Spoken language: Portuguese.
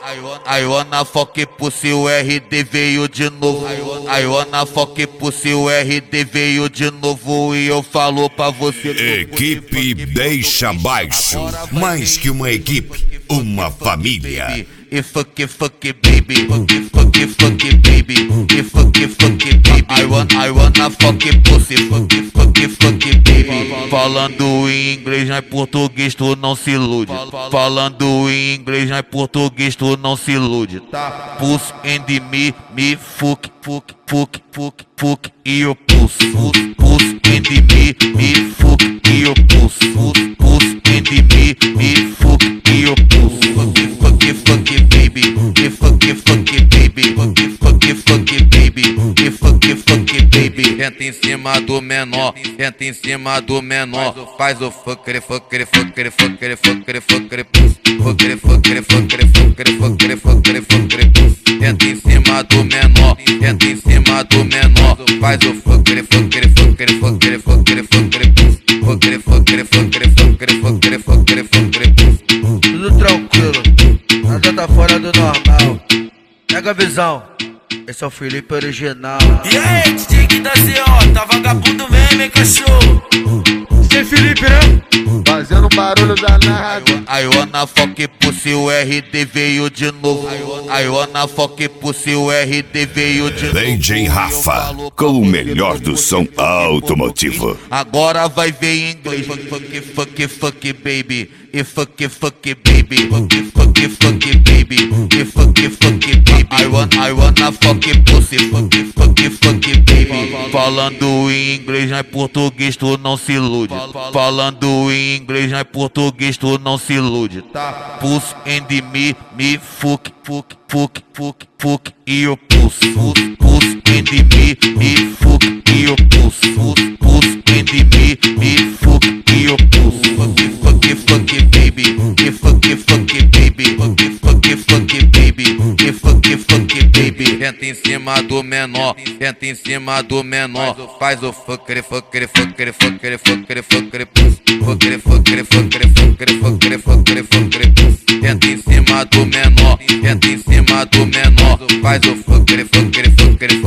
I wanna fuck pussy, o RD veio de novo. I wanna fuck pussy, o RD veio de novo. E eu falo pra você: equipe deixa baixo. Mais que uma equipe, uma família. E fuck baby, fuck baby, e fuck baby. I wanna fuck pussy, fuck baby. Falando em inglês, não é português, tu não se ilude. Falando em inglês, não é português, tu não se ilude. Tá? Pussy and me fuck e eu pussy. Pussy and me fuck e eu pussy. Pussy and me fuck e eu pussy. Fuck baby, e fuck baby, fuck baby, e fuck baby. Entra em cima do menor, entra em cima do menor. Faz o fucker entra em cima do menor, entra em cima do menor. Faz o fucker tudo tranquilo, nada tá fora do normal. Pega a visão, esse é o Felipe original. E aí, DJ que da CO, tá vagabundo mesmo, hein, cachorro? DJ Felipe, né? Fazendo barulho danado. I wanna fuck pussy, o RD veio de novo. I wanna fuck pussy, o RD veio de novo. DJ Rafa, com o melhor do som automotivo. Agora vai ver em inglês. Fuck baby, e fuck baby, fuck baby, e fuck baby. I wanna fuck pussy, fuck baby. Falando em inglês, não é português, tu não se ilude. Falando em inglês, não é português, tu não se ilude. Tá? Pussy and me fuck e eu pussy. Pussy and me fuck e eu pussy. Pussy and me fuck e eu pussy. Fuck baby, e fuck baby, fuck baby, e fuck baby. Entra em cima do menor, entra em cima do menor. Faz o fucker entra em cima do menor, entra em cima do menor. Faz o fucker